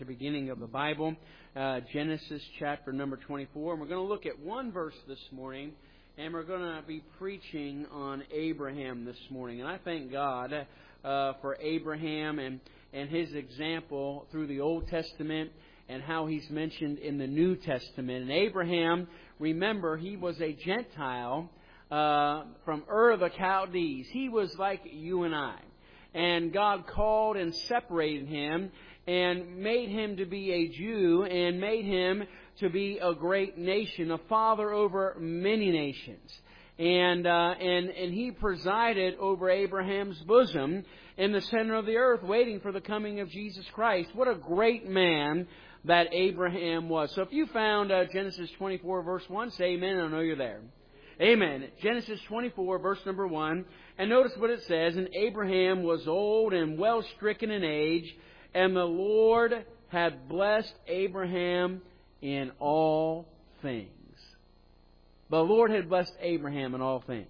The beginning of the Bible, Genesis chapter number 24. And we're going to look at one verse this morning, and we're going to be preaching on Abraham this morning. And I thank God for Abraham and his example through the Old Testament and how he's mentioned in the New Testament. And Abraham, remember, he was a Gentile from Ur of the Chaldees. He was like you and I. And God called and separated him and made him to be a Jew and made him to be a great nation, a father over many nations. And he presided over Abraham's bosom in the center of the earth, waiting for the coming of Jesus Christ. What a great man that Abraham was. So if you found Genesis 24 verse 1, say amen. I know you're there. Amen. Genesis 24 verse number 1. And notice what it says. And Abraham was old and well stricken in age, and the Lord had blessed Abraham in all things. The Lord had blessed Abraham in all things.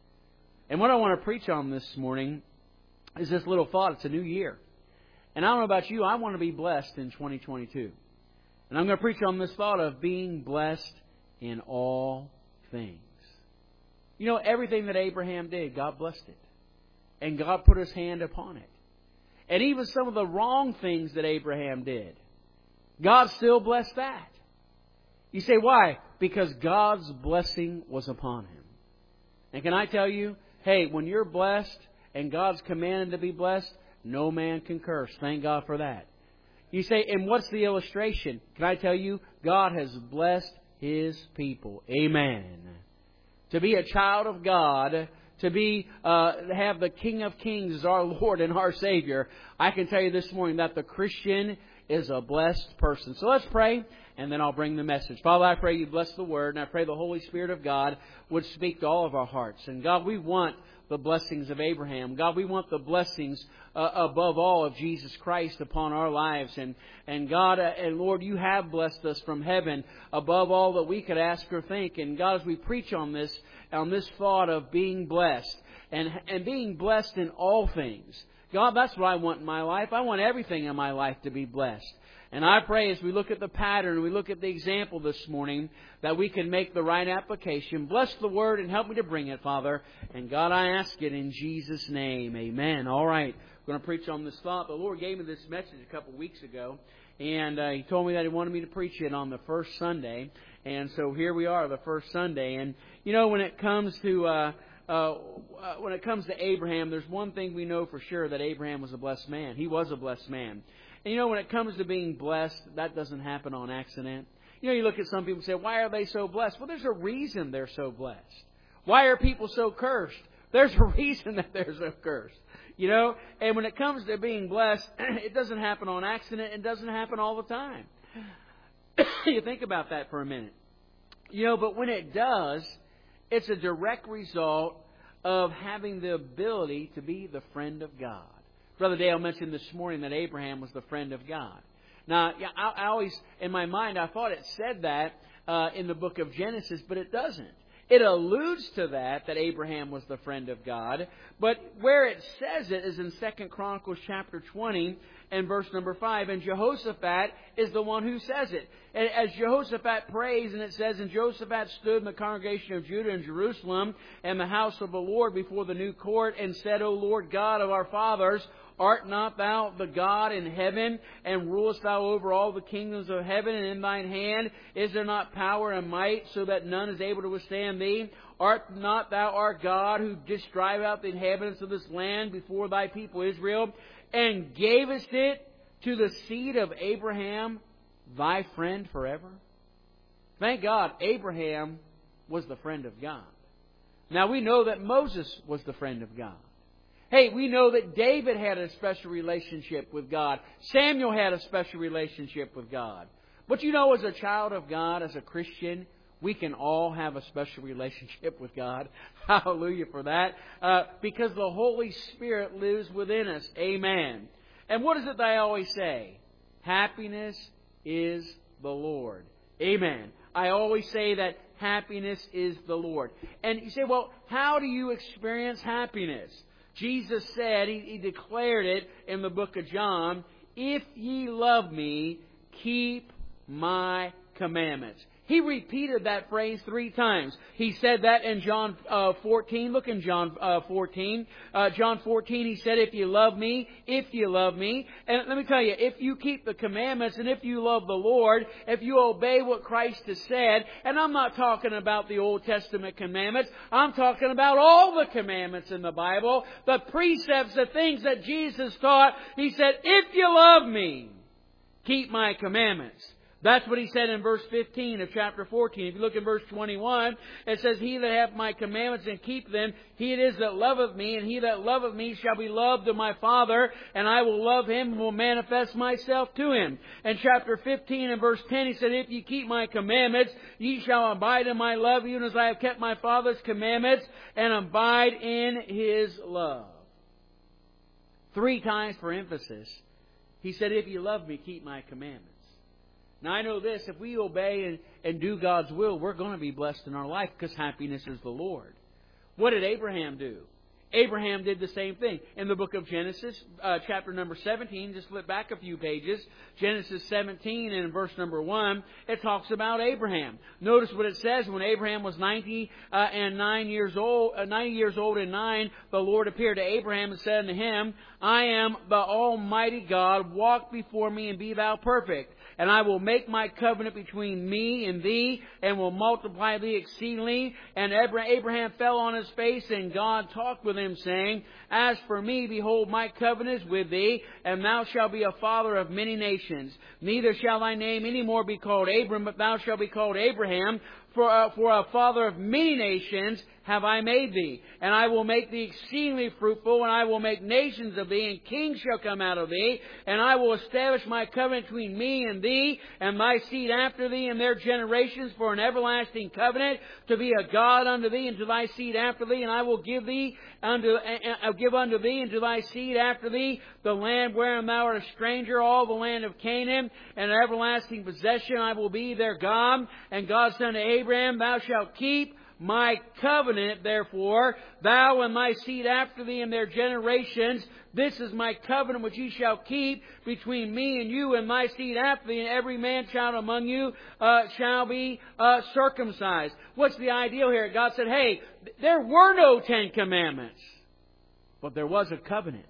And what I want to preach on this morning is this little thought. It's a new year. And I don't know about you, I want to be blessed in 2022. And I'm going to preach on this thought of being blessed in all things. You know, everything that Abraham did, God blessed it. And God put His hand upon it. And even some of the wrong things that Abraham did, God still blessed that. You say, why? Because God's blessing was upon him. And can I tell you, hey, when you're blessed and God's commanded to be blessed, no man can curse. Thank God for that. You say, and what's the illustration? Can I tell you, God has blessed His people. Amen. To be a child of God, to be have the King of Kings as our Lord and our Savior, I can tell you this morning that the Christian is a blessed person. So let's pray, and then I'll bring the message. Father, I pray You bless the Word, and I pray the Holy Spirit of God would speak to all of our hearts. And God, we want the blessings of Abraham. God, we want the blessings above all of Jesus Christ upon our lives. And God, and Lord, You have blessed us from heaven above all that we could ask or think. And God, as we preach on this thought of being blessed and being blessed in all things, God, that's what I want in my life. I want everything in my life to be blessed. And I pray as we look at the pattern, we look at the example this morning, that we can make the right application. Bless the Word and help me to bring it, Father. And God, I ask it in Jesus' name. Amen. All right. I'm going to preach on this thought. The Lord gave me this message a couple of weeks ago. And He told me that He wanted me to preach it on the first Sunday. And so here we are, the first Sunday. And, you know, when it comes to Abraham, there's one thing we know for sure, that Abraham was a blessed man. He was a blessed man. And you know, when it comes to being blessed, that doesn't happen on accident. You know, you look at some people and say, why are they so blessed? Well, there's a reason they're so blessed. Why are people so cursed? There's a reason that they're so cursed. You know, and when it comes to being blessed, it doesn't happen on accident. It doesn't happen all the time. You think about that for a minute. You know, but when it does, it's a direct result of having the ability to be the friend of God. Brother Dale mentioned this morning that Abraham was the friend of God. Now, I always, in my mind, I thought it said that in the book of Genesis, but it doesn't. It alludes to that Abraham was the friend of God. But where it says it is in 2 Chronicles chapter 20 and verse number 5. And Jehoshaphat is the one who says it. And as Jehoshaphat prays, and it says, and Jehoshaphat stood in the congregation of Judah and Jerusalem and the house of the Lord before the new court and said, O Lord God of our fathers, art not Thou the God in heaven, and rulest Thou over all the kingdoms of heaven, and in Thine hand is there not power and might, so that none is able to withstand Thee? Art not Thou our God, who didst drive out the inhabitants of this land before Thy people Israel, and gavest it to the seed of Abraham, Thy friend forever? Thank God, Abraham was the friend of God. Now we know that Moses was the friend of God. Hey, we know that David had a special relationship with God. Samuel had a special relationship with God. But you know, as a child of God, as a Christian, we can all have a special relationship with God. Hallelujah for that. Because the Holy Spirit lives within us. Amen. And what is it that I always say? Happiness is the Lord. Amen. I always say that happiness is the Lord. And you say, well, how do you experience happiness? Jesus said, He declared it in the book of John, if ye love me, keep my commandments. He repeated that phrase 3 times. He said that in John 14. Look in John 14. John 14, He said, if you love me, if you love me. And let me tell you, if you keep the commandments and if you love the Lord, if you obey what Christ has said, and I'm not talking about the Old Testament commandments, I'm talking about all the commandments in the Bible, the precepts, the things that Jesus taught. He said, if you love me, keep my commandments. That's what He said in verse 15 of chapter 14. If you look in verse 21, it says, he that hath my commandments and keep them, he it is that loveth me, and he that loveth me shall be loved of my Father, and I will love him and will manifest myself to him. In chapter 15 and verse 10, He said, if ye keep my commandments, ye shall abide in my love, even as I have kept my Father's commandments, and abide in His love. 3 times for emphasis, He said, if you love me, keep my commandments. Now I know this, if we obey and do God's will, we're going to be blessed in our life because happiness is the Lord. What did Abraham do? Abraham did the same thing. In the book of Genesis, chapter number 17, just flip back a few pages, Genesis 17 and in verse number 1, it talks about Abraham. Notice what it says, when Abraham was 90 years old, and 9, the Lord appeared to Abraham and said unto him, I am the Almighty God, walk before me and be thou perfect. And I will make my covenant between me and thee, and will multiply thee exceedingly. And Abraham fell on his face, and God talked with him, saying, as for me, behold, my covenant is with thee, and thou shalt be a father of many nations. Neither shall thy name any more be called Abram, but thou shalt be called Abraham. For a father of many nations have I made thee. And I will make thee exceedingly fruitful, and I will make nations of thee, and kings shall come out of thee. And I will establish my covenant between me and thee, and thy seed after thee, and their generations, for an everlasting covenant, to be a God unto thee, and to thy seed after thee. And I will give unto thee and to thy seed after thee the land wherein thou art a stranger, all the land of Canaan, and an everlasting possession. I will be their God. And God said unto Abraham, thou shalt keep my covenant, therefore, thou and thy seed after thee and their generations. This is my covenant which ye shall keep between me and you and thy seed after thee, and every man child among you shall be circumcised. What's the ideal here? God said, hey, there were no 10 commandments, but there was a covenant.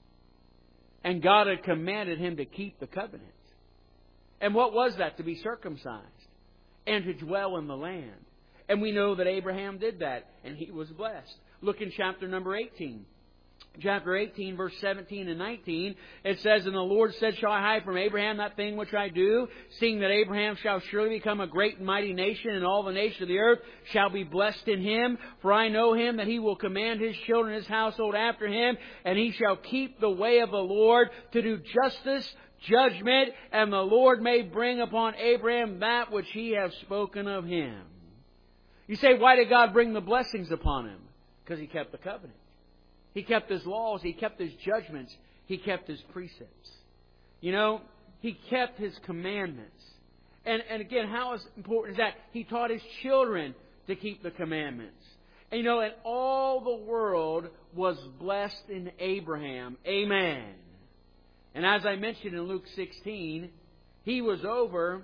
And God had commanded him to keep the covenant. And what was that? To be circumcised and to dwell in the land. And we know that Abraham did that, and he was blessed. Look in chapter number 18. Chapter 18, verse 17 and 19, it says, and the Lord said, shall I hide from Abraham that thing which I do, seeing that Abraham shall surely become a great and mighty nation, and all the nations of the earth shall be blessed in him? For I know him, that he will command his children, his household after him, and he shall keep the way of the Lord to do justice, judgment, and the Lord may bring upon Abraham that which he hath spoken of him. You say, why did God bring the blessings upon him? Because he kept the covenant. He kept His laws. He kept His judgments. He kept His precepts. You know, He kept His commandments. And again, how important is that? He taught His children to keep the commandments. And you know, and all the world was blessed in Abraham. Amen. And as I mentioned in Luke 16, he was over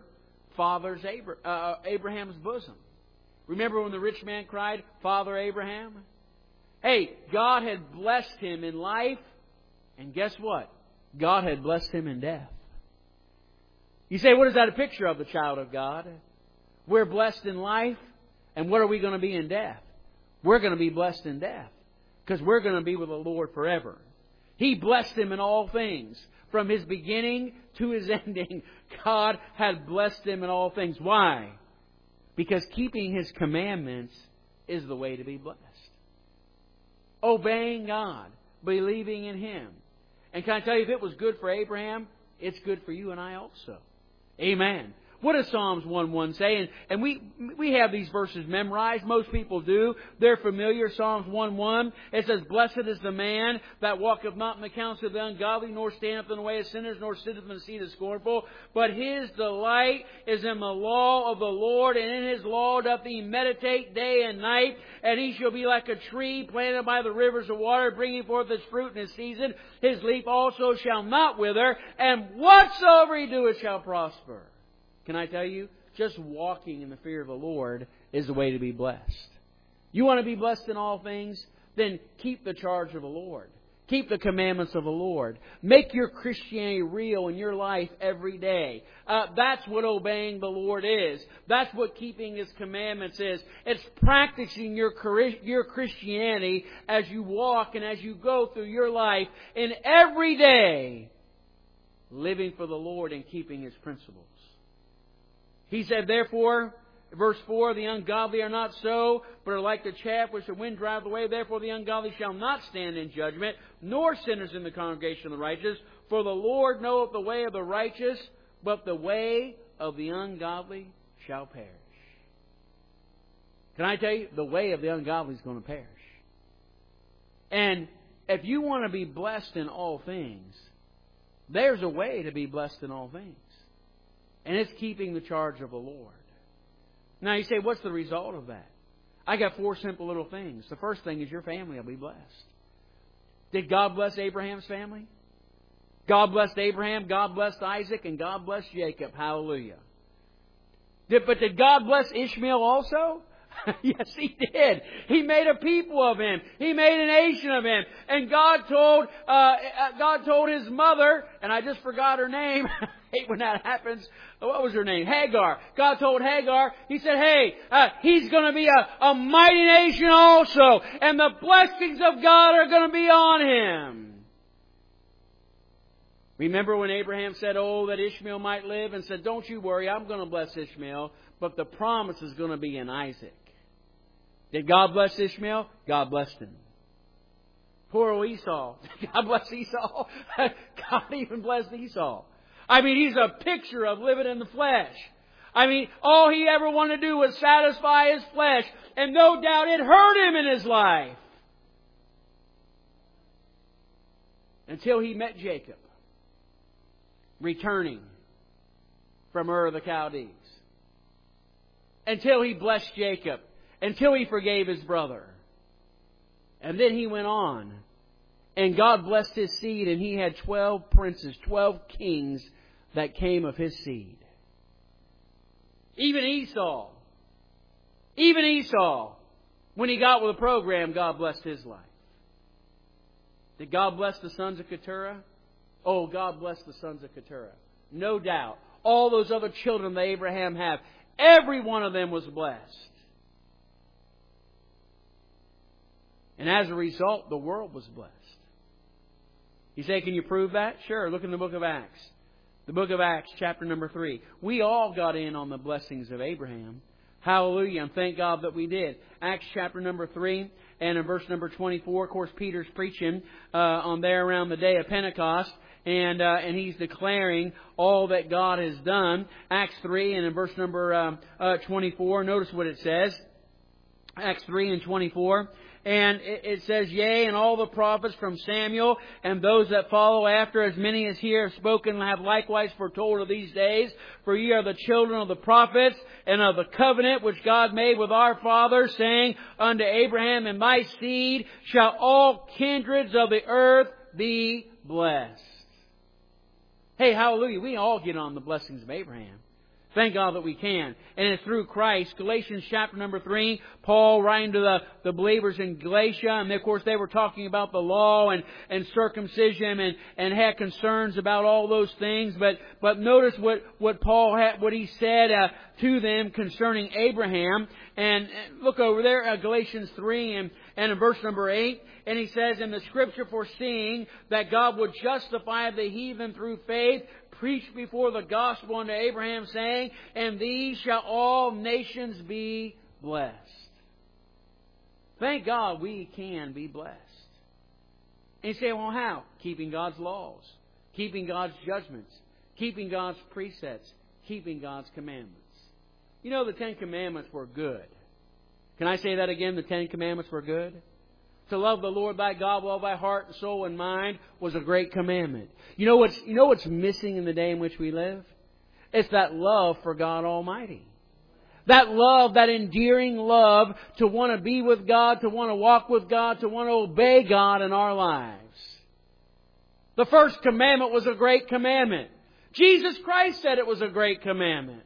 Abraham's bosom. Remember when the rich man cried, Father Abraham? Hey, God had blessed him in life, and guess what? God had blessed him in death. You say, what is that a picture of, the child of God? We're blessed in life, and what are we going to be in death? We're going to be blessed in death, because we're going to be with the Lord forever. He blessed him in all things. From his beginning to his ending, God had blessed him in all things. Why? Because keeping His commandments is the way to be blessed. Obeying God, believing in Him. And can I tell you, if it was good for Abraham, it's good for you and I also. Amen. What does Psalms 1:1 say? And we have these verses memorized. Most people do. They're familiar. Psalms 1:1. It says, "Blessed is the man that walketh not in the counsel of the ungodly, nor standeth in the way of sinners, nor sitteth in the seat of the scornful. But his delight is in the law of the Lord, and in his law doth he meditate day and night. And he shall be like a tree planted by the rivers of water, bringing forth his fruit in his season. His leaf also shall not wither, and whatsoever he doeth shall prosper." Can I tell you, just walking in the fear of the Lord is the way to be blessed. You want to be blessed in all things? Then keep the charge of the Lord. Keep the commandments of the Lord. Make your Christianity real in your life every day. That's what obeying the Lord is. That's what keeping His commandments is. It's practicing your Christianity as you walk and as you go through your life in every day, living for the Lord and keeping His principles. He said, therefore, verse 4, "The ungodly are not so, but are like the chaff which the wind driveth away. Therefore the ungodly shall not stand in judgment, nor sinners in the congregation of the righteous. For the Lord knoweth the way of the righteous, but the way of the ungodly shall perish." Can I tell you, the way of the ungodly is going to perish. And if you want to be blessed in all things, there's a way to be blessed in all things. And it's keeping the charge of the Lord. Now you say, what's the result of that? I got 4 simple little things. The first thing is your family will be blessed. Did God bless Abraham's family? God blessed Abraham, God blessed Isaac, and God blessed Jacob. Hallelujah. But did God bless Ishmael also? Yes, He did. He made a people of him. He made a nation of him. And God told his mother, and I just forgot her name. I hate when that happens. What was her name? Hagar. God told Hagar, He said, hey, he's going to be a mighty nation also. And the blessings of God are going to be on him. Remember when Abraham said, that Ishmael might live, and said, don't you worry, I'm going to bless Ishmael, but the promise is going to be in Isaac. Did God bless Ishmael? God blessed him. Poor old Esau. Did God bless Esau? God even blessed Esau. I mean, he's a picture of living in the flesh. I mean, all he ever wanted to do was satisfy his flesh, and no doubt it hurt him in his life. Until he met Jacob, returning from Ur of the Chaldees. Until he blessed Jacob. Until he forgave his brother. And then he went on. And God blessed his seed, and he had 12 princes, 12 kings that came of his seed. Even Esau, when he got with the program, God blessed his life. Did God bless the sons of Keturah? Oh, God bless the sons of Keturah. No doubt. All those other children that Abraham had, every one of them was blessed. And as a result, the world was blessed. You say, can you prove that? Sure, look in the book of Acts. The book of Acts, chapter number 3. We all got in on the blessings of Abraham. Hallelujah, and thank God that we did. Acts chapter number 3, and in verse number 24, of course, Peter's preaching on there around the day of Pentecost. And he's declaring all that God has done. Acts 3 and in verse number 24, notice what it says. Acts 3 and 24. And it says, yea, and all the prophets from Samuel and those that follow after, as many as here have spoken, have likewise foretold of these days. For ye are the children of the prophets and of the covenant which God made with our fathers, saying, unto Abraham, and thy seed shall all kindreds of the earth be blessed. Hey, hallelujah, we all get on the blessings of Abraham. Thank God that we can. And it's through Christ. Galatians chapter number 3, Paul writing to the believers in Galatia. And of course they were talking about the law and circumcision and had concerns about all those things. But notice what Paul had, what he said to them concerning Abraham. And look over there, Galatians 3 and in verse number 8. And he says, in the Scripture foreseeing that God would justify the heathen through faith, preached before the gospel unto Abraham, saying, and these shall all nations be blessed. Thank God we can be blessed. And you say, well, how? Keeping God's laws, keeping God's judgments, keeping God's precepts, keeping God's commandments. You know, the Ten Commandments were good. Can I say that again? The Ten Commandments were good? To love the Lord thy God with all thy heart and soul and mind was a great commandment. You know what's missing in the day in which we live? It's that love for God Almighty. That love, that endearing love to want to be with God, to want to walk with God, to want to obey God in our lives. The first commandment was a great commandment. Jesus Christ said it was a great commandment.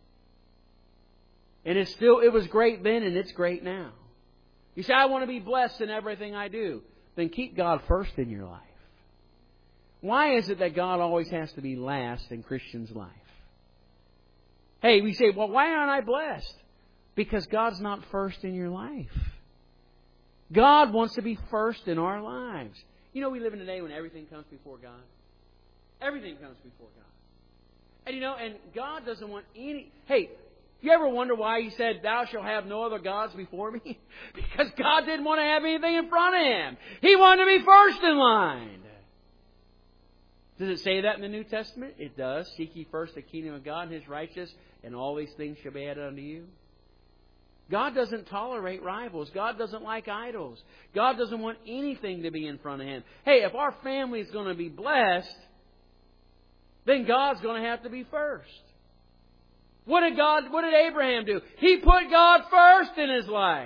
And it was great then and it's great now. You say, I want to be blessed in everything I do. Then keep God first in your life. Why is it that God always has to be last in Christians' life? Hey, we say, well, why aren't I blessed? Because God's not first in your life. God wants to be first in our lives. You know, we live in a day when everything comes before God. Everything comes before God. And and God doesn't want any... Hey, you ever wonder why He said, thou shalt have no other gods before me? Because God didn't want to have anything in front of Him. He wanted to be first in line. Does it say that in the New Testament? It does. Seek ye first the kingdom of God and His righteousness, and all these things shall be added unto you. God doesn't tolerate rivals. God doesn't like idols. God doesn't want anything to be in front of Him. Hey, if our family is going to be blessed, then God's going to have to be first. What did Abraham do? He put God first in his life.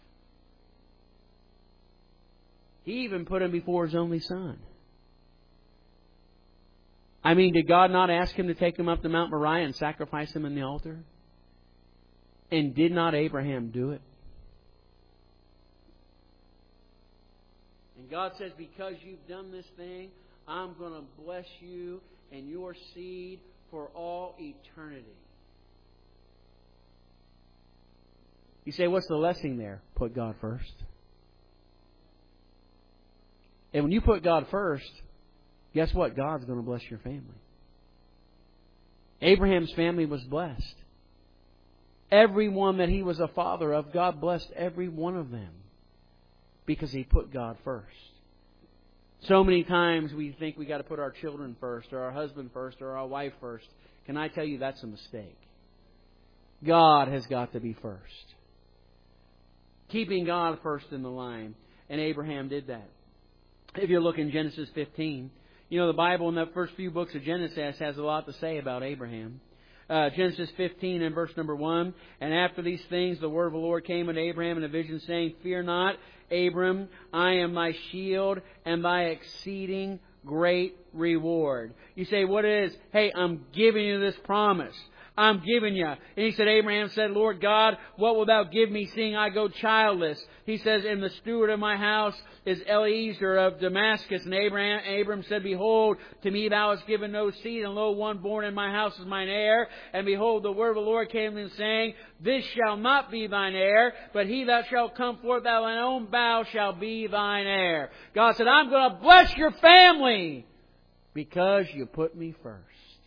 He even put Him before His only son. I mean, did God not ask him to take him up to Mount Moriah and sacrifice him in the altar? And did not Abraham do it? And God says, because you've done this thing, I'm going to bless you and your seed for all eternity. You say, what's the lesson there? Put God first. And when you put God first, guess what? God's going to bless your family. Abraham's family was blessed. Everyone that he was a father of, God blessed every one of them because he put God first. So many times we think we got to put our children first, or our husband first, or our wife first. Can I tell you that's a mistake? God has got to be first. Keeping God first in the line. And Abraham did that. If you look in Genesis 15, the Bible in the first few books of Genesis has a lot to say about Abraham. Genesis 15 and verse number 1. And after these things the word of the Lord came unto Abraham in a vision, saying, Fear not, Abram, I am thy shield and thy exceeding great reward. You say, what it is? Hey, I'm giving you this promise. I'm giving you. And he said, Abraham said, Lord God, what wilt thou give me, seeing I go childless? He says, and the steward of my house is Eliezer of Damascus. And Abram said, Behold, to me thou hast given no seed, and lo, one born in my house is mine heir. And behold, the word of the Lord came to him, saying, This shall not be thine heir, but he that shall come forth out of thine own bowels shall be thine heir. God said, I'm going to bless your family because you put me first.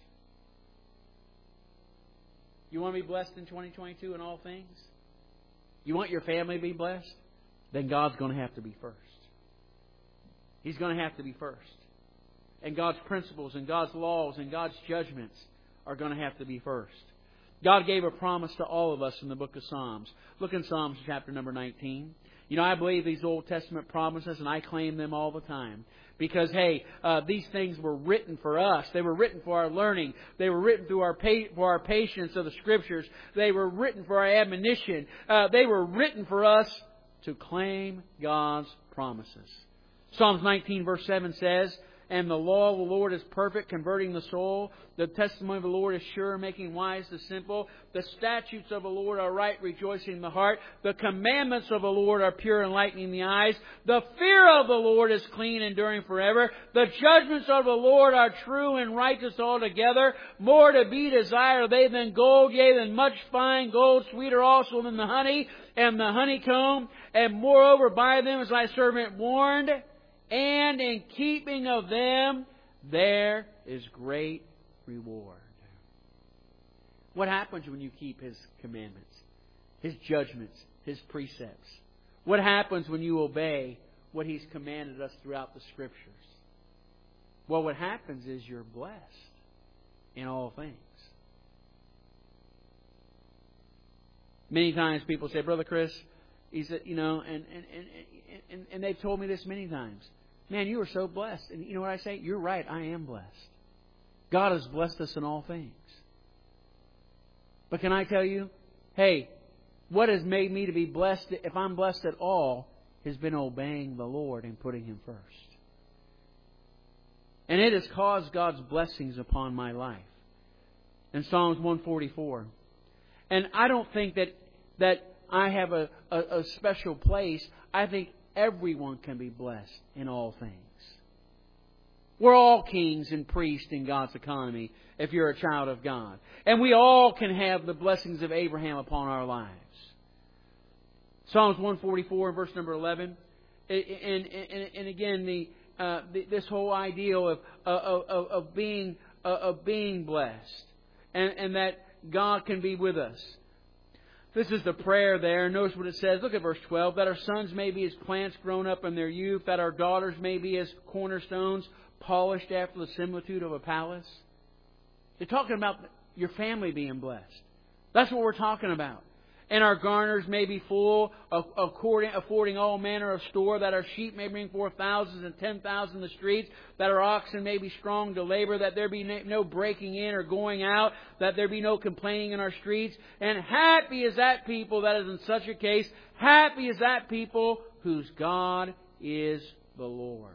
You want to be blessed in 2022 in all things? You want your family to be blessed? Then God's going to have to be first. He's going to have to be first. And God's principles and God's laws and God's judgments are going to have to be first. God gave a promise to all of us in the book of Psalms. Look in Psalms chapter number 19. I believe these Old Testament promises, and I claim them all the time. Because, these things were written for us. They were written for our learning. They were written for our patience of the Scriptures. They were written for our admonition. They were written for us to claim God's promises. Psalms 19 verse 7 says, And the law of the Lord is perfect, converting the soul. The testimony of the Lord is sure, making wise the simple. The statutes of the Lord are right, rejoicing the heart. The commandments of the Lord are pure, enlightening the eyes. The fear of the Lord is clean, enduring forever. The judgments of the Lord are true and righteous altogether. More to be desired are they than gold, yea, than much fine gold, sweeter also than the honey and the honeycomb. And moreover, by them is thy servant warned. And in keeping of them, there is great reward. What happens when you keep His commandments, His judgments, His precepts? What happens when you obey what He's commanded us throughout the Scriptures? Well, what happens is you're blessed in all things. Many times people say, Brother Chris, he said, and they've told me this many times. Man, you are so blessed. And you know what I say? You're right, I am blessed. God has blessed us in all things. But can I tell you, hey, what has made me to be blessed, if I'm blessed at all, has been obeying the Lord and putting Him first. And it has caused God's blessings upon my life. In Psalms 144. And I don't think that I have a special place. I think everyone can be blessed in all things. We're all kings and priests in God's economy if you're a child of God. And we all can have the blessings of Abraham upon our lives. Psalms 144, verse number 11. And again, this whole ideal of being blessed. And that God can be with us. This is the prayer there. Notice what it says. Look at verse 12. That our sons may be as plants grown up in their youth. That our daughters may be as cornerstones polished after the similitude of a palace. They're talking about your family being blessed. That's what we're talking about. And our garners may be full, affording all manner of store, that our sheep may bring forth thousands and 10,000 in the streets, that our oxen may be strong to labor, that there be no breaking in or going out, that there be no complaining in our streets. And happy is that people that is in such a case. Happy is that people whose God is the Lord.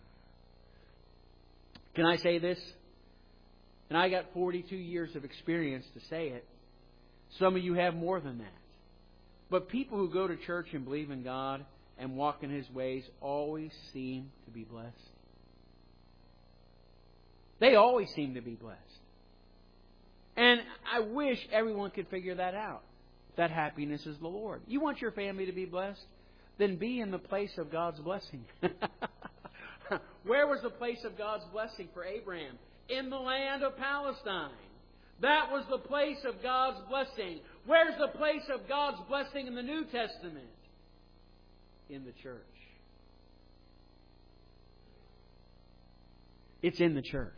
Can I say this? And I got 42 years of experience to say it. Some of you have more than that. But people who go to church and believe in God and walk in His ways always seem to be blessed. They always seem to be blessed. And I wish everyone could figure that out. That happiness is the Lord. You want your family to be blessed? Then be in the place of God's blessing. Where was the place of God's blessing for Abraham? In the land of Palestine. That was the place of God's blessing. Where's the place of God's blessing in the New Testament? In the church. It's in the church.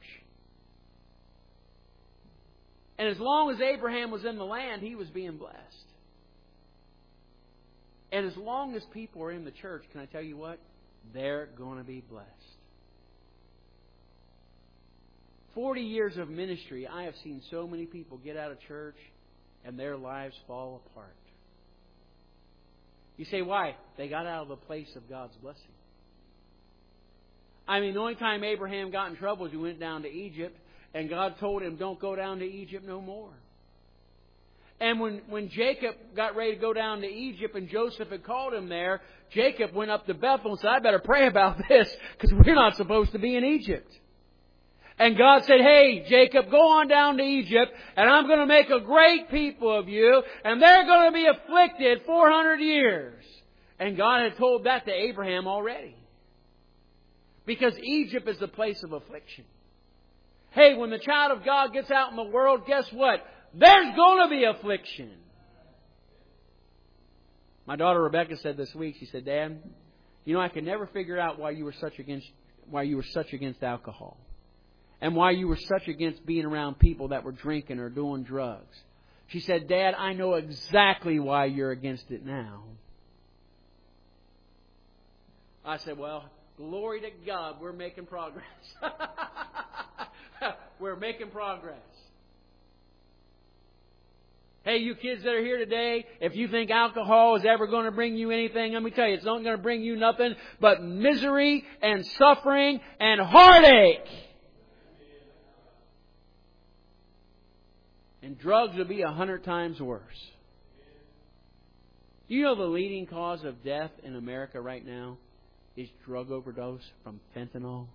And as long as Abraham was in the land, he was being blessed. And as long as people are in the church, can I tell you what? They're going to be blessed. 40 years of ministry, I have seen so many people get out of church and their lives fall apart. You say, why? They got out of the place of God's blessing. I mean, the only time Abraham got in trouble was he went down to Egypt, and God told him, don't go down to Egypt no more. And when Jacob got ready to go down to Egypt and Joseph had called him there, Jacob went up to Bethel and said, I better pray about this because we're not supposed to be in Egypt. And God said, hey, Jacob, go on down to Egypt, and I'm going to make a great people of you, and they're going to be afflicted 400 years. And God had told that to Abraham already. Because Egypt is the place of affliction. Hey, when the child of God gets out in the world, guess what? There's going to be affliction. My daughter Rebecca said this week, she said, Dad, I could never figure out why you were such against alcohol. And why you were such against being around people that were drinking or doing drugs. She said, Dad, I know exactly why you're against it now. I said, well, glory to God, we're making progress. We're making progress. Hey, you kids that are here today, if you think alcohol is ever going to bring you anything, let me tell you, it's not going to bring you nothing but misery and suffering and heartache. And drugs will be 100 times worse. Do you know the leading cause of death in America right now is drug overdose from fentanyl?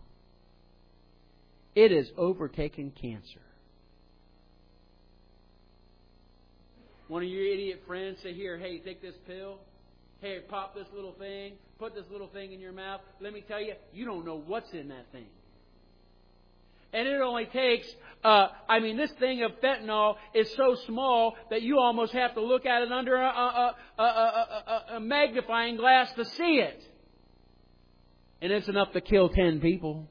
It has overtaken cancer. One of your idiot friends say, here, hey, take this pill. Hey, pop this little thing. Put this little thing in your mouth. Let me tell you, you don't know what's in that thing. And it only takes, this thing of fentanyl is so small that you almost have to look at it under a magnifying glass to see it. And it's enough to kill 10 people.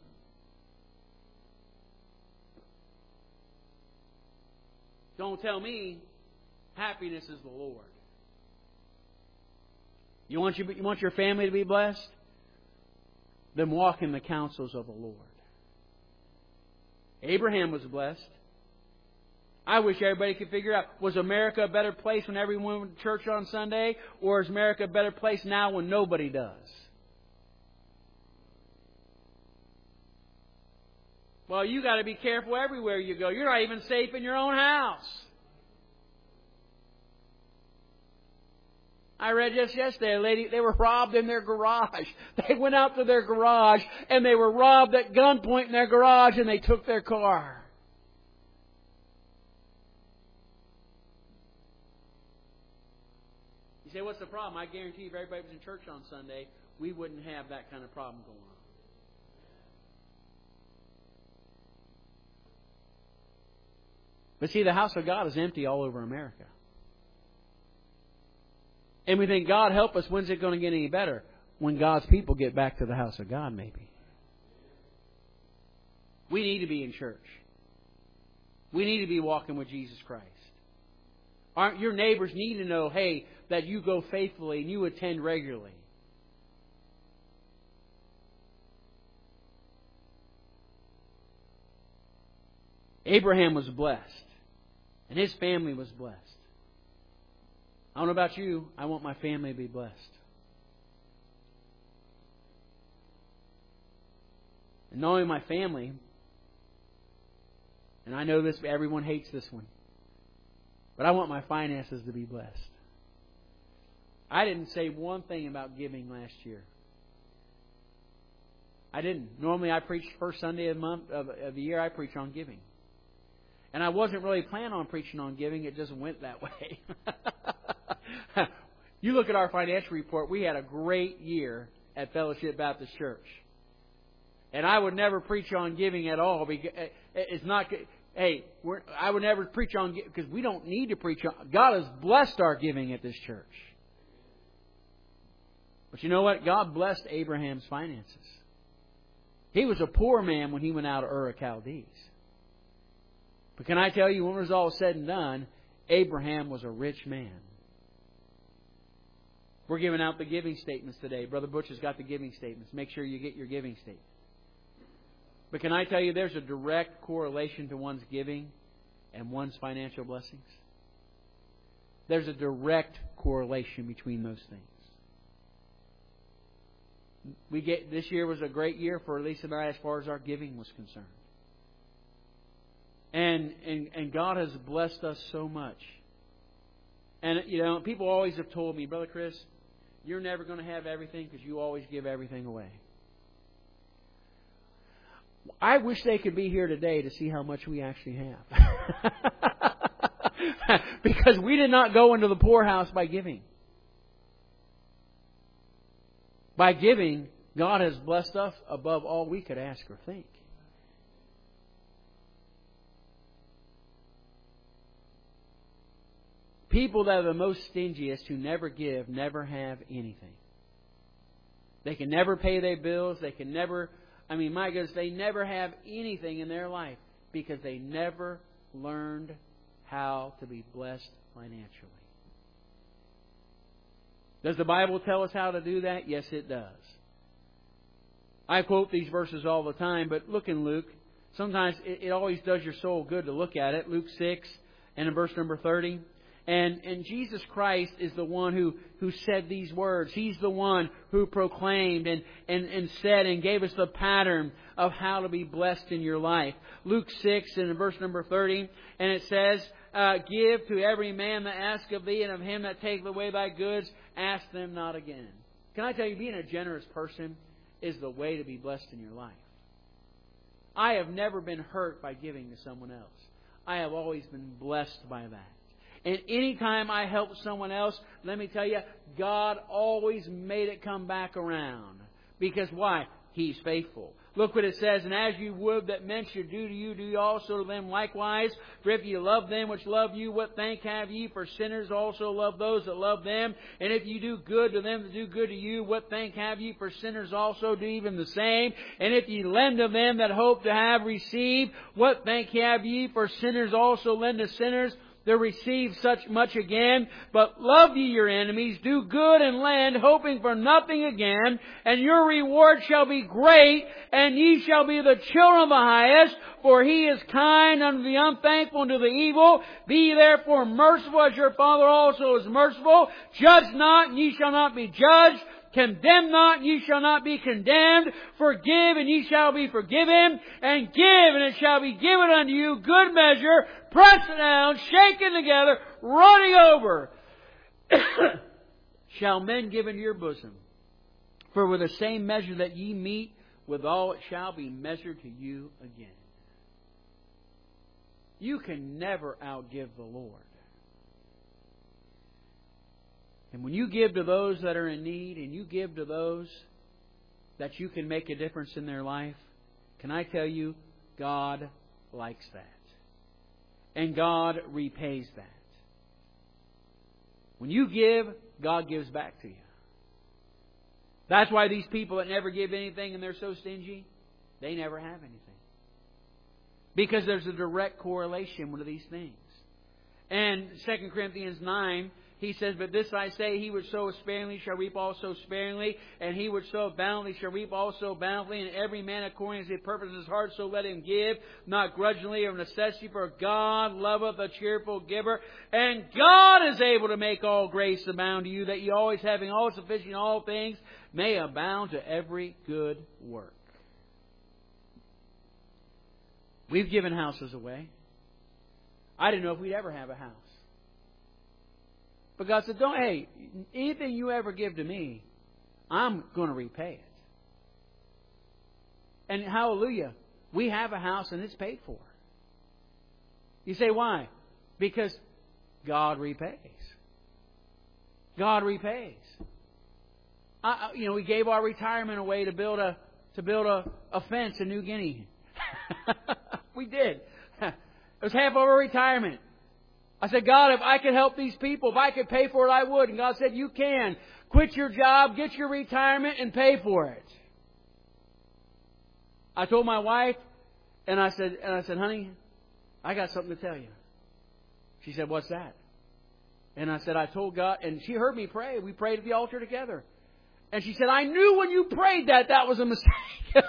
Don't tell me happiness is the Lord. You want your family to be blessed? Then walk in the counsels of the Lord. Abraham was blessed. I wish everybody could figure out, was America a better place when everyone went to church on Sunday? Or is America a better place now when nobody does? Well, you got to be careful everywhere you go. You're not even safe in your own house. I read just yesterday, a lady, they were robbed in their garage. They went out to their garage and they were robbed at gunpoint in their garage and they took their car. You say, what's the problem? I guarantee if everybody was in church on Sunday, we wouldn't have that kind of problem going on. But see, the house of God is empty all over America. And we think, God help us, when's it going to get any better? When God's people get back to the house of God, maybe. We need to be in church. We need to be walking with Jesus Christ. Your neighbors need to know, hey, that you go faithfully and you attend regularly. Abraham was blessed. And his family was blessed. I don't know about you. I want my family to be blessed. And knowing my family, and I know this, everyone hates this one, but I want my finances to be blessed. I didn't say one thing about giving last year. I didn't. Normally I preach first Sunday of the year, I preach on giving. And I wasn't really planning on preaching on giving. It just went that way. You look at our financial report. We had a great year at Fellowship Baptist Church. And I would never preach on giving at all. Because it's not... Hey, I would never preach on... Because we don't need to preach on... God has blessed our giving at this church. But you know what? God blessed Abraham's finances. He was a poor man when he went out of Ur of Chaldees. But can I tell you, when it was all said and done, Abraham was a rich man. We're giving out the giving statements today. Brother Butch has got the giving statements. Make sure you get your giving statement. But can I tell you, there's a direct correlation to one's giving and one's financial blessings? There's a direct correlation between those things. This year was a great year for Lisa and I as far as our giving was concerned. And God has blessed us so much. And, you know, people always have told me, Brother Chris, you're never going to have everything because you always give everything away. I wish they could be here today to see how much we actually have. Because we did not go into the poorhouse by giving. By giving, God has blessed us above all we could ask or think. People that are the most stingiest who never give never have anything. They can never pay their bills. They can never, my goodness, they never have anything in their life because they never learned how to be blessed financially. Does the Bible tell us how to do that? Yes, it does. I quote these verses all the time, but look in Luke. Sometimes it always does your soul good to look at it. Luke 6 and in verse number 30. And Jesus Christ is the one who said these words. He's the one who proclaimed and said and gave us the pattern of how to be blessed in your life. Luke 6 and in verse number 30. And it says, give to every man that asketh of thee, and of him that taketh away thy goods, ask them not again. Can I tell you, being a generous person is the way to be blessed in your life. I have never been hurt by giving to someone else. I have always been blessed by that. And any time I help someone else, let me tell you, God always made it come back around. Because why? He's faithful. Look what it says, and as you would that men should do to you, do you also to them likewise. For if you love them which love you, what thank have ye? For sinners also love those that love them. And if you do good to them that do good to you, what thank have ye? For sinners also do even the same. And if ye lend to them that hope to have received, what thank have ye? For sinners also lend to sinners, to receive such much again. But love ye your enemies, do good and lend, hoping for nothing again. And your reward shall be great, and ye shall be the children of the highest. For He is kind unto the unthankful and to the evil. Be ye therefore merciful, as your Father also is merciful. Judge not, and ye shall not be judged. Condemn not, and ye shall not be condemned. Forgive, and ye shall be forgiven. And give, and it shall be given unto you. Good measure, pressed down, shaken together, running over. Shall men give into your bosom. For with the same measure that ye meet, withal it shall be measured to you again. You can never outgive the Lord. And when you give to those that are in need, and you give to those that you can make a difference in their life, can I tell you, God likes that. And God repays that. When you give, God gives back to you. That's why these people that never give anything and they're so stingy, they never have anything. Because there's a direct correlation with these things. And 2 Corinthians 9, he says, But this I say, he which soweth sparingly shall reap also sparingly, and he which soweth bountifully shall reap also bountifully, and every man according to his purpose in his heart, so let him give, not grudgingly or of necessity, for God loveth a cheerful giver. And God is able to make all grace abound to you, that ye always having all sufficient in all things, may abound to every good work. We've given houses away. I didn't know if we'd ever have a house. But God said, hey, anything you ever give to me, I'm going to repay it. And hallelujah, we have a house and it's paid for. You say, why? Because God repays. God repays. We gave our retirement away to build a fence in New Guinea. We did. It was half of our retirement. I said, God, if I could help these people, if I could pay for it, I would. And God said, you can. Quit your job, get your retirement, and pay for it. I told my wife, and I said, honey, I got something to tell you. She said, what's that? And I said, I told God, and she heard me pray. We prayed at the altar together. And she said, I knew when you prayed that was a mistake.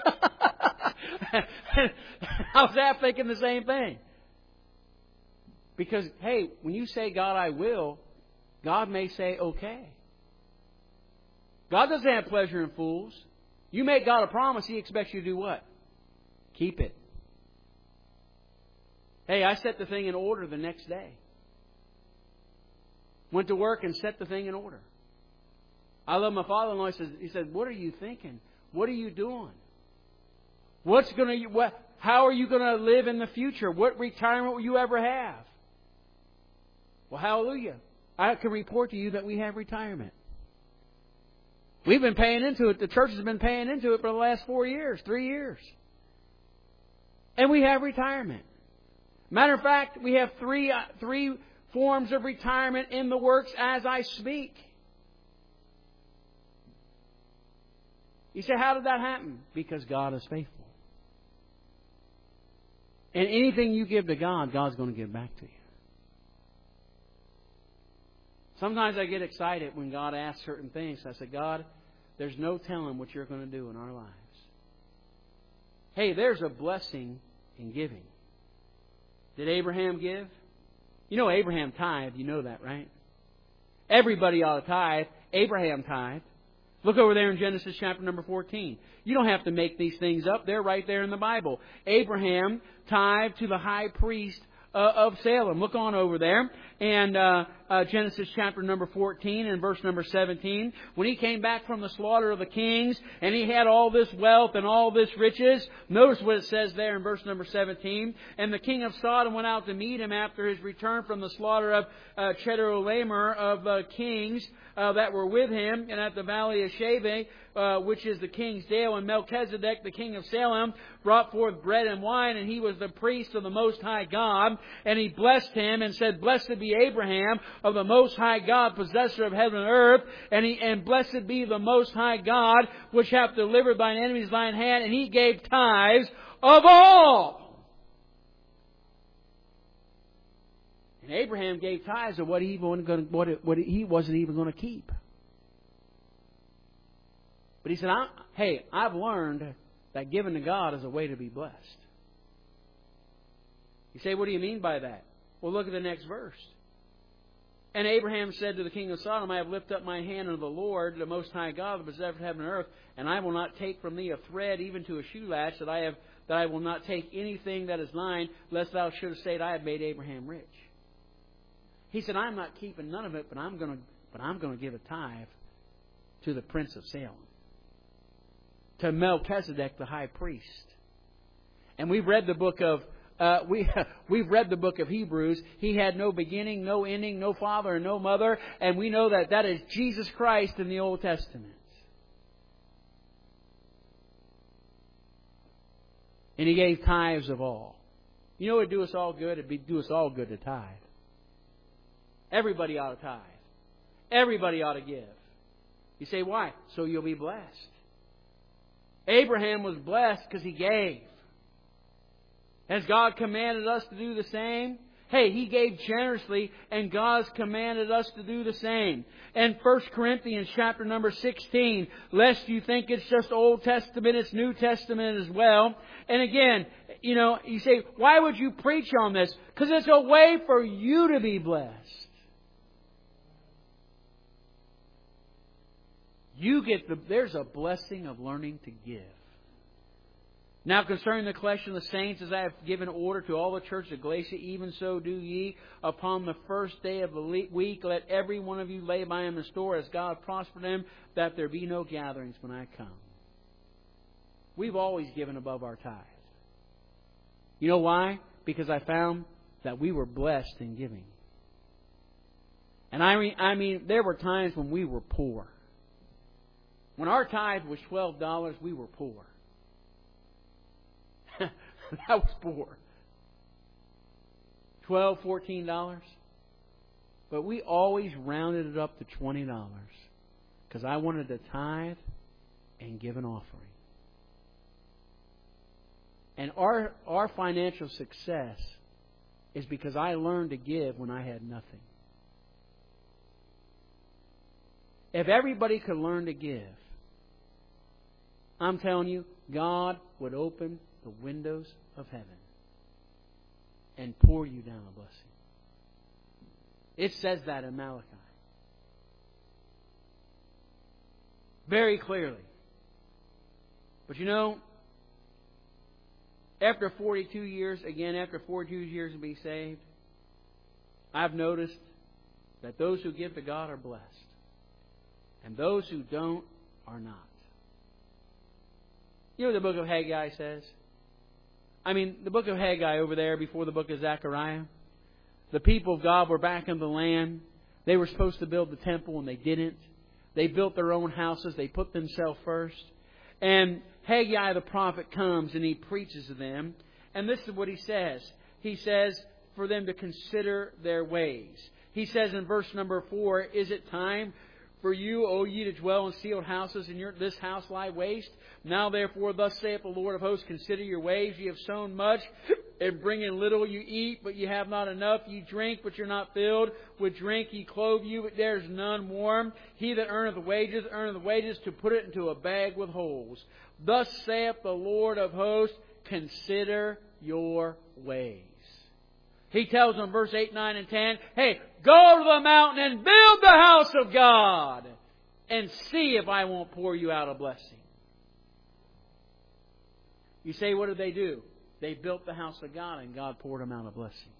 I was half thinking the same thing. Because, hey, when you say, God, I will, God may say, okay. God doesn't have pleasure in fools. You make God a promise, He expects you to do what? Keep it. Hey, I set the thing in order the next day. Went to work and set the thing in order. I love my father-in-law. He said, what are you thinking? What are you doing? How are you going to live in the future? What retirement will you ever have? Well, hallelujah. I can report to you that we have retirement. We've been paying into it. The church has been paying into it for the last 3 years. And we have retirement. Matter of fact, we have three forms of retirement in the works as I speak. You say, how did that happen? Because God is faithful. And anything you give to God, God's going to give back to you. Sometimes I get excited when God asks certain things. I say, God, there's no telling what you're going to do in our lives. Hey, there's a blessing in giving. Did Abraham give? You know Abraham tithed. You know that, right? Everybody ought to tithe. Abraham tithed. Look over there in Genesis chapter number 14. You don't have to make these things up. They're right there in the Bible. Abraham tithed to the high priest of Salem. Look on over there. And Genesis chapter number 14 and verse number 17. When he came back from the slaughter of the kings and he had all this wealth and all this riches. Notice what it says there in verse number 17. And the king of Sodom went out to meet him after his return from the slaughter of Chedorlaomer of kings that were with him, and at the valley of Shaveh, which is the king's dale. And Melchizedek, the king of Salem, brought forth bread and wine, and he was the priest of the Most High God. And he blessed him and said, Blessed be Abraham of the Most High God, possessor of heaven and earth. And blessed be the Most High God, which hath delivered thine enemies thine hand. And he gave tithes of all. And Abraham gave tithes of what he wasn't even going to keep. But he said, I've learned that giving to God is a way to be blessed. You say, what do you mean by that? Well, look at the next verse. And Abraham said to the king of Sodom, I have lifted up my hand unto the Lord, the Most High God, the possessor of heaven and earth, and I will not take from thee a thread, even to a shoe latch, that I will not take anything that is thine, lest thou shouldest say, I have made Abraham rich. He said, I'm not keeping none of it, but I'm going to give a tithe to the Prince of Salem, to Melchizedek, the high priest. And we've read the book of we've read the book of Hebrews. He had no beginning, no ending, no father and no mother, and we know that is Jesus Christ in the Old Testament. And He gave tithes of all. You know what would do us all good? It'd do us all good to tithe. Everybody ought to tithe. Everybody ought to give. You say, why? So you'll be blessed. Abraham was blessed because he gave. Has God commanded us to do the same? Hey, He gave generously, and God's commanded us to do the same. And 1 Corinthians chapter number 16, lest you think it's just Old Testament, it's New Testament as well. And again, you say, why would you preach on this? Because it's a way for you to be blessed. There's a blessing of learning to give. Now concerning the collection of the saints, as I have given order to all the churches of Galatia, even so do ye. Upon the first day of the week, let every one of you lay by him in store, as God prosper them, that there be no gatherings when I come. We've always given above our tithe. You know why? Because I found that we were blessed in giving. And I mean, there were times when we were poor. When our tithe was $12, we were poor. That was poor. $12, $14. But we always rounded it up to $20 because I wanted to tithe and give an offering. And our financial success is because I learned to give when I had nothing. If everybody could learn to give, I'm telling you, God would open the windows of heaven and pour you down a blessing. It says that in Malachi. Very clearly. But after 42 years to be saved, I've noticed that those who give to God are blessed. And those who don't are not. You know what the book of Haggai says? The book of Haggai over there before the book of Zechariah. The people of God were back in the land. They were supposed to build the temple and they didn't. They built their own houses. They put themselves first. And Haggai the prophet comes and he preaches to them. And this is what he says. He says for them to consider their ways. He says in verse number 4, is it time for you, O ye, to dwell in sealed houses, and this house lie waste? Now therefore, thus saith the Lord of hosts, consider your ways. Ye have sown much, and bring in little. You eat, but ye have not enough. Ye drink, but you're not filled. With drink ye clothe you, but there is none warm. He that earneth the wages to put it into a bag with holes. Thus saith the Lord of hosts, consider your ways. He tells them, verse 8, 9, and 10, hey, go to the mountain and build the house of God and see if I won't pour you out a blessing. You say, what did they do? They built the house of God and God poured them out a blessing.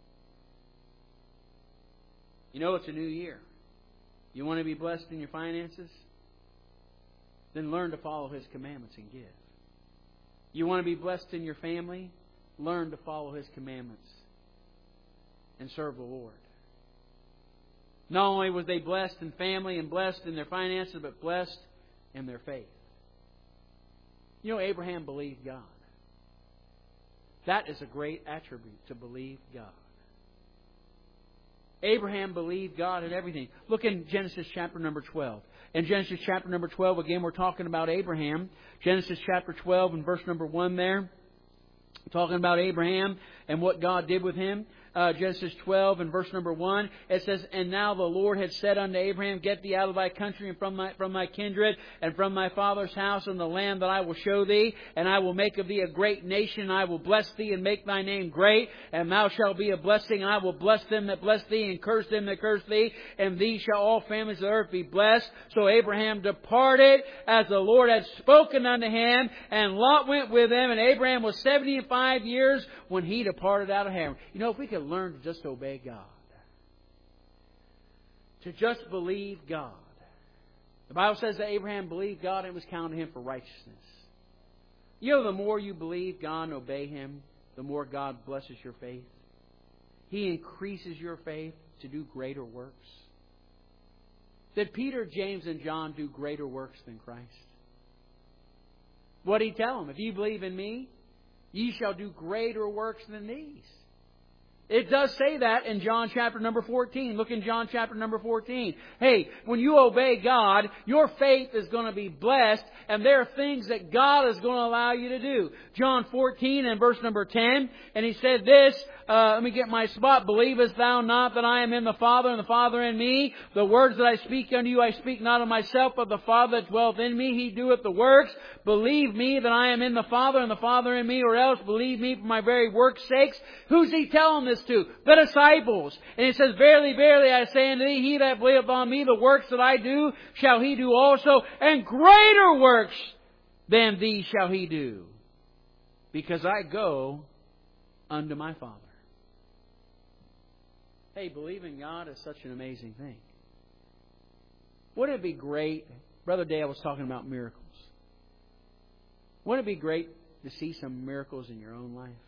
It's a new year. You want to be blessed in your finances? Then learn to follow His commandments and give. You want to be blessed in your family? Learn to follow His commandments and serve the Lord. Not only was they blessed in family and blessed in their finances, but blessed in their faith. Abraham believed God. That is a great attribute, to believe God. Abraham believed God in everything. Look in Genesis chapter number 12. In Genesis chapter number 12, again, we're talking about Abraham. Genesis chapter 12 and verse number 1 there. Talking about Abraham and what God did with him. Genesis 12 and verse number 1. It says, "And now the Lord had said unto Abraham, Get thee out of thy country and from thy kindred and from thy father's house and the land that I will show thee, and I will make of thee a great nation, and I will bless thee and make thy name great, and thou shalt be a blessing, and I will bless them that bless thee, and curse them that curse thee, and thee shall all families of the earth be blessed. So Abraham departed as the Lord had spoken unto him, and Lot went with him, and Abraham was 75 years when he departed out of Haran." You know, if we could learn to just obey God, to just believe God. The Bible says that Abraham believed God and it was counted to him for righteousness. You know, the more you believe God and obey Him, the more God blesses your faith. He increases your faith to do greater works. Did Peter, James, and John do greater works than Christ? What did He tell them? If you believe in Me, ye shall do greater works than these. It does say that in John chapter number 14. Look in John chapter number 14. Hey, when you obey God, your faith is going to be blessed, and there are things that God is going to allow you to do. John 14 and verse number 10, and He said this, let me get my spot. "Believest thou not that I am in the Father, and the Father in Me? The words that I speak unto you, I speak not of myself, but the Father that dwelleth in Me. He doeth the works. Believe Me that I am in the Father, and the Father in Me, or else believe Me for my very works' sakes." Who's He telling this to? The disciples. And He says, "Verily, verily, I say unto thee, he that believeth on Me, the works that I do, shall he do also, and greater works than these shall he do, because I go unto my Father." Hey, believing God is such an amazing thing. Wouldn't it be great? Brother Dale was talking about miracles. Wouldn't it be great to see some miracles in your own life?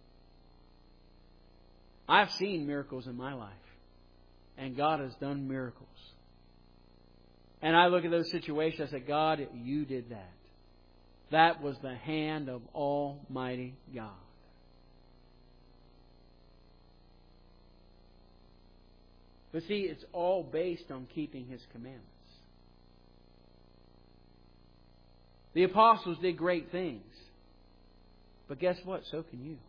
I've seen miracles in my life, and God has done miracles. And I look at those situations, I say, "God, You did that. That was the hand of Almighty God." But see, it's all based on keeping His commandments. The apostles did great things. But guess what? So can you.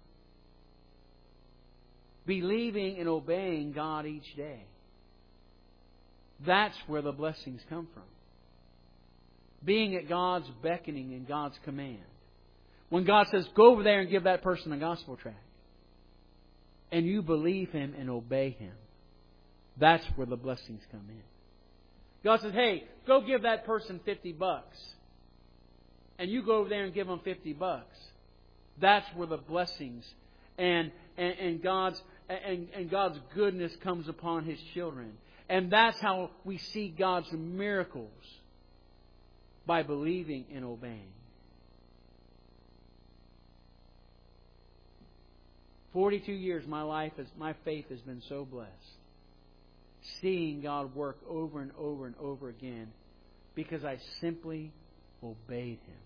Believing and obeying God each day. That's where the blessings come from. Being at God's beckoning and God's command. When God says, "Go over there and give that person a gospel tract," and you believe Him and obey Him, that's where the blessings come in. God says, "Hey, go give that person $50. And you go over there and give them $50. That's where the blessings and God's goodness comes upon His children. And that's how we see God's miracles, by believing and obeying. 42 years my faith has been so blessed, seeing God work over and over and over again, because I simply obeyed Him.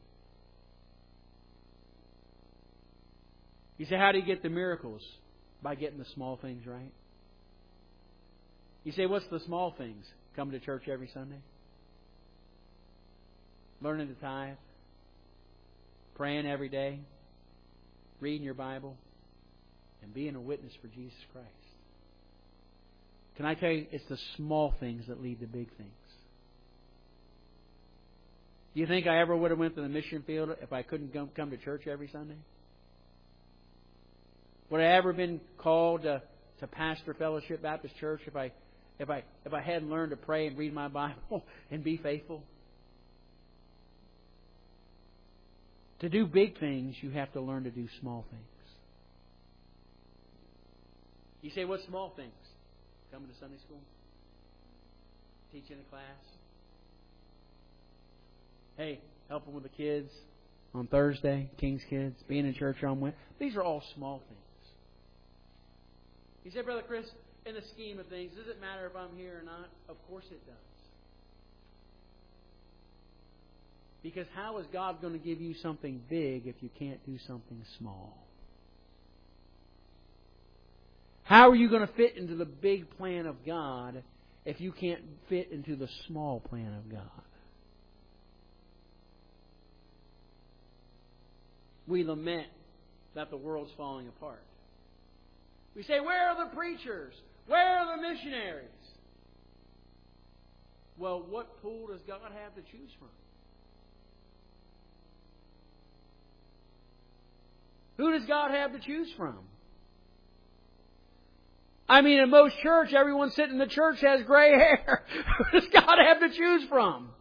You say, how do you get the miracles? By getting the small things right. You say, what's the small things? Coming to church every Sunday. Learning to tithe. Praying every day. Reading your Bible. And being a witness for Jesus Christ. Can I tell you, it's the small things that lead to big things. Do you think I ever would have went to the mission field if I couldn't come to church every Sunday? Would I ever been called to pastor Fellowship Baptist Church if I hadn't learned to pray and read my Bible and be faithful? To do big things, you have to learn to do small things. You say, what small things? Coming to Sunday school? Teaching a class? Hey, helping with the kids on Thursday, King's Kids, being in church on Wednesday. These are all small things. You say, Brother Chris, in the scheme of things, does it matter if I'm here or not? Of course it does. Because how is God going to give you something big if you can't do something small? How are you going to fit into the big plan of God if you can't fit into the small plan of God? We lament that the world's falling apart. We say, where are the preachers? Where are the missionaries? Well, what pool does God have to choose from? Who does God have to choose from? I mean, in most church, everyone sitting in the church has gray hair. Who does God have to choose from?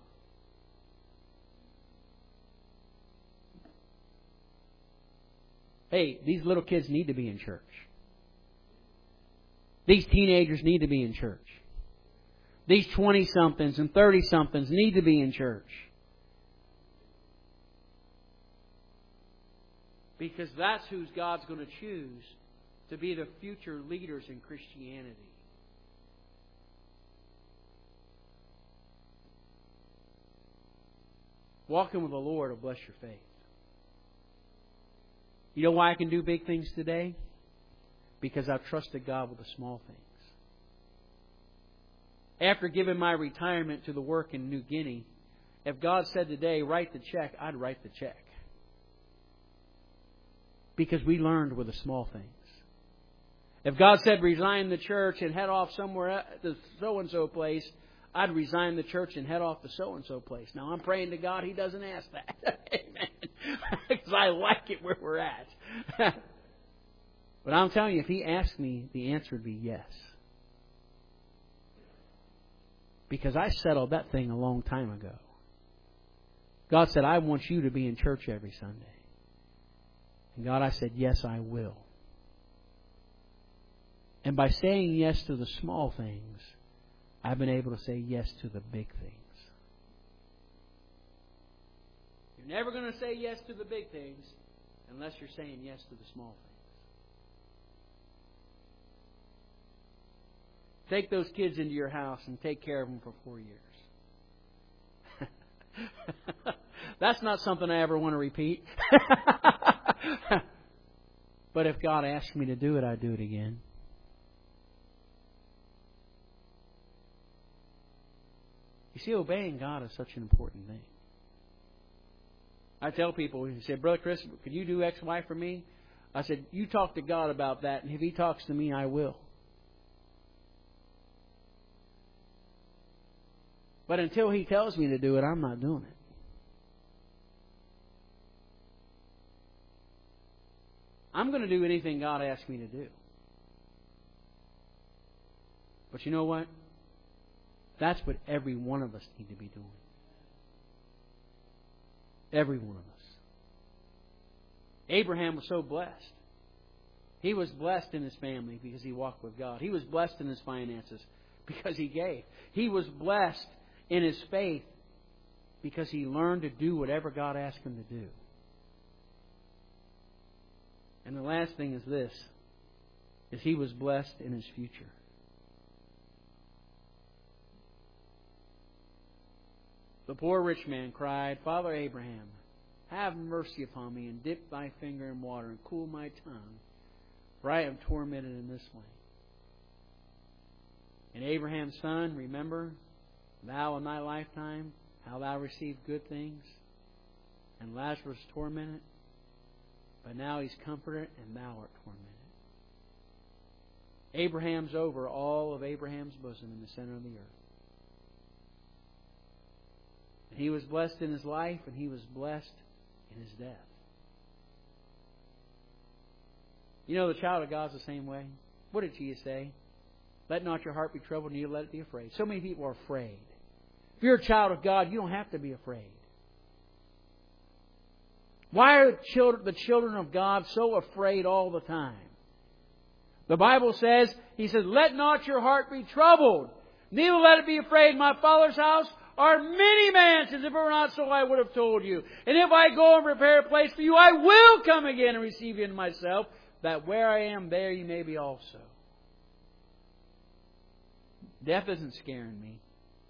Hey, these little kids need to be in church. These teenagers need to be in church. These 20-somethings and 30-somethings need to be in church. Because that's who God's going to choose to be the future leaders in Christianity. Walking with the Lord will bless your faith. You know why I can do big things today? Because I've trusted God with the small things. After giving my retirement to the work in New Guinea, if God said today, write the check, I'd write the check. Because we learned with the small things. If God said resign the church and head off somewhere to so-and-so place, I'd resign the church and head off to so-and-so place. Now, I'm praying to God He doesn't ask that. Amen. Because I like it where we're at. But I'm telling you, if He asked me, the answer would be yes. Because I settled that thing a long time ago. God said, I want you to be in church every Sunday. And God, I said, yes, I will. And by saying yes to the small things, I've been able to say yes to the big things. You're never going to say yes to the big things unless you're saying yes to the small things. Take those kids into your house and take care of them for 4 years. That's not something I ever want to repeat. But if God asked me to do it, I'd do it again. You see, obeying God is such an important thing. I tell people, he said, Brother Chris, could you do X, Y for me? I said, you talk to God about that, and if He talks to me, I will. But until He tells me to do it, I'm not doing it. I'm going to do anything God asks me to do. But you know what? That's what every one of us need to be doing. Every one of us. Abraham was so blessed. He was blessed in his family because he walked with God. He was blessed in his finances because he gave. He was blessed in his faith because he learned to do whatever God asked him to do. And the last thing is this, is he was blessed in his future. The poor rich man cried, Father Abraham, have mercy upon me and dip thy finger in water and cool my tongue, for I am tormented in this way. And Abraham's son, remember, thou in thy lifetime, how thou received good things, and Lazarus tormented, but now he's comforted and thou art tormented. Abraham's over all of Abraham's bosom in the center of the earth. And he was blessed in his life and he was blessed in his death. You know, the child of God's the same way. What did Jesus say? Let not your heart be troubled, neither let it be afraid. So many people are afraid. If you're a child of God, you don't have to be afraid. Why are the children of God so afraid all the time? The Bible says, He says, let not your heart be troubled, neither let it be afraid. My Father's house are many mansions. If it were not so, I would have told you. And if I go and prepare a place for you, I will come again and receive you into myself, that where I am, there you may be also. Death isn't scaring me.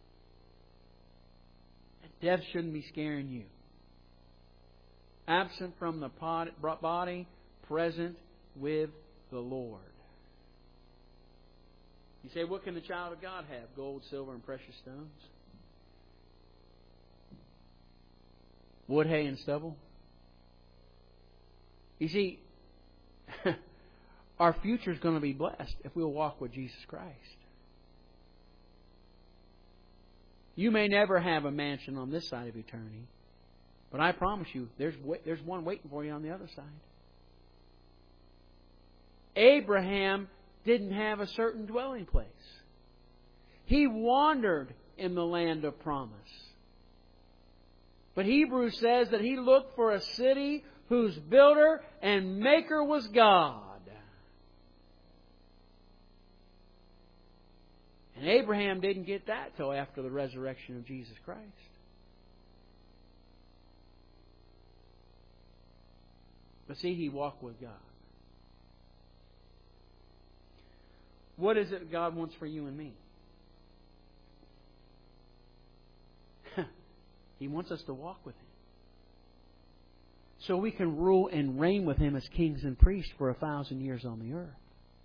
And death shouldn't be scaring you. Absent from the body, present with the Lord. You say, what can the child of God have? Gold, silver, and precious stones? Wood, hay, and stubble? You see, our future is going to be blessed if we'll walk with Jesus Christ. You may never have a mansion on this side of eternity, but I promise you, there's one waiting for you on the other side. Abraham didn't have a certain dwelling place. He wandered in the land of promise. But Hebrews says that he looked for a city whose builder and maker was God. And Abraham didn't get that till after the resurrection of Jesus Christ. But see, he walked with God. What is it God wants for you and me? He wants us to walk with Him, so we can rule and reign with Him as kings and priests for 1,000 years on the earth.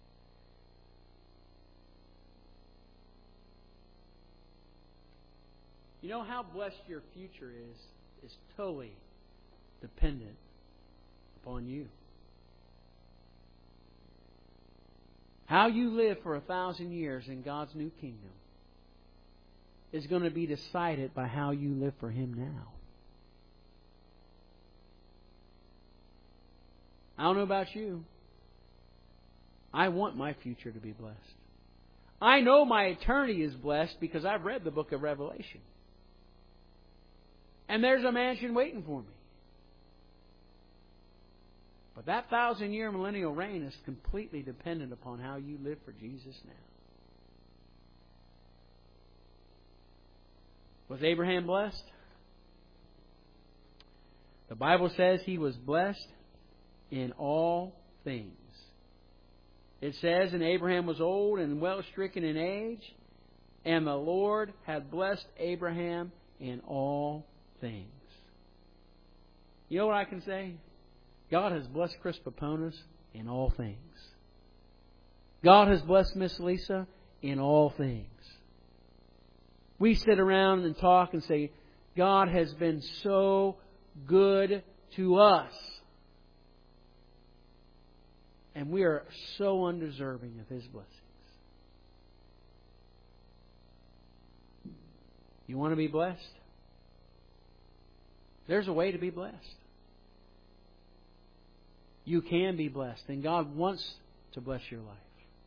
You know how blessed your future is totally dependent upon you. How you live for 1,000 years in God's new kingdom is going to be decided by how you live for Him now. I don't know about you. I want my future to be blessed. I know my eternity is blessed because I've read the book of Revelation. And there's a mansion waiting for me. But that 1,000-year millennial reign is completely dependent upon how you live for Jesus now. Was Abraham blessed? The Bible says he was blessed in all things. It says, and Abraham was old and well stricken in age, and the Lord had blessed Abraham in all things. You know what I can say? God has blessed Chris Paponis in all things. God has blessed Miss Lisa in all things. We sit around and talk and say, God has been so good to us. And we are so undeserving of His blessings. You want to be blessed? There's a way to be blessed. You can be blessed, and God wants to bless your life.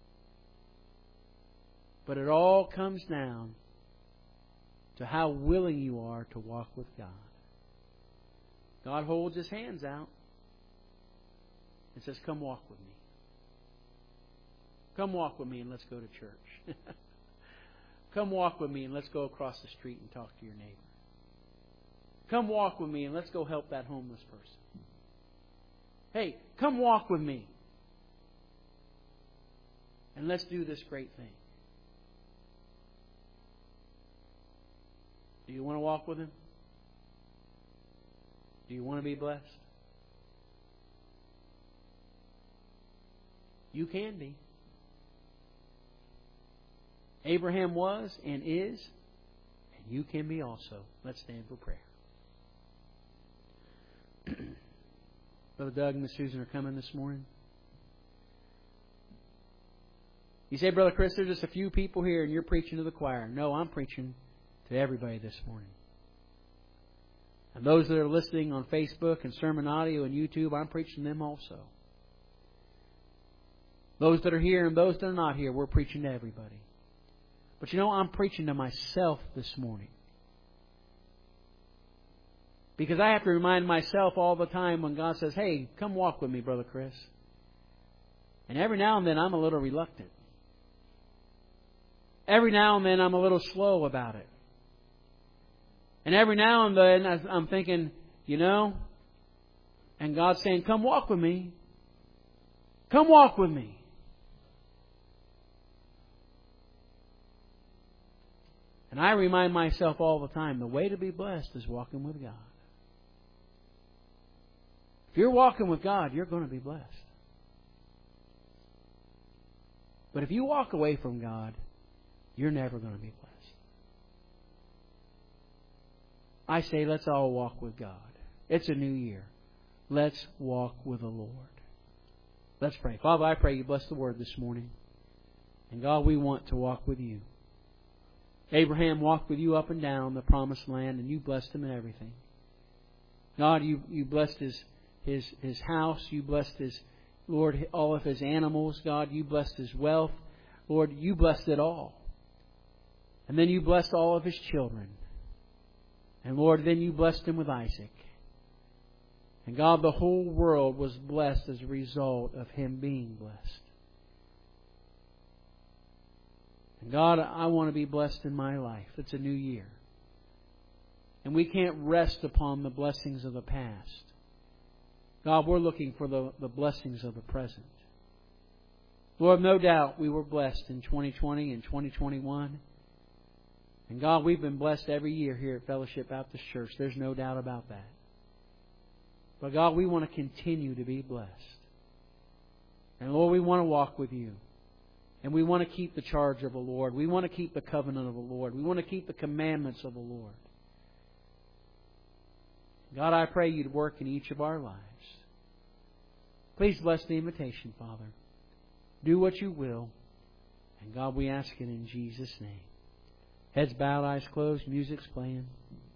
But it all comes down to how willing you are to walk with God. God holds His hands out and says, come walk with me. Come walk with me and let's go to church. Come walk with me and let's go across the street and talk to your neighbor. Come walk with me and let's go help that homeless person. Hey, come walk with me and let's do this great thing. Do you want to walk with Him? Do you want to be blessed? You can be. Abraham was and is, and you can be also. Let's stand for prayer. Brother Doug and Miss Susan are coming this morning. You say, Brother Chris, there's just a few people here and you're preaching to the choir. No, I'm preaching to everybody this morning. And those that are listening on Facebook and Sermon Audio and YouTube, I'm preaching to them also. Those that are here and those that are not here, we're preaching to everybody. But you know, I'm preaching to myself this morning. Because I have to remind myself all the time when God says, hey, come walk with me, Brother Chris. And every now and then I'm a little reluctant. Every now and then I'm a little slow about it. And every now and then I'm thinking, you know, and God's saying, come walk with me. Come walk with me. And I remind myself all the time, the way to be blessed is walking with God. If you're walking with God, you're going to be blessed. But if you walk away from God, you're never going to be blessed. I say, let's all walk with God. It's a new year. Let's walk with the Lord. Let's pray. Father, I pray You bless the Word this morning. And God, we want to walk with You. Abraham walked with You up and down the promised land, and You blessed him in everything. God, You blessed his house. You blessed his, Lord, all of his animals. God, You blessed his wealth. Lord, You blessed it all. And then You blessed all of his children. And Lord, then You blessed him with Isaac. And God, the whole world was blessed as a result of him being blessed. And God, I want to be blessed in my life. It's a new year. And we can't rest upon the blessings of the past. God, we're looking for the blessings of the present. Lord, no doubt we were blessed in 2020 and 2021. And God, we've been blessed every year here at Fellowship Baptist Church. There's no doubt about that. But God, we want to continue to be blessed. And Lord, we want to walk with You. And we want to keep the charge of the Lord. We want to keep the covenant of the Lord. We want to keep the commandments of the Lord. God, I pray You'd work in each of our lives. Please bless the invitation, Father. Do what You will. And God, we ask it in Jesus' name. Heads bowed, eyes closed, music's playing.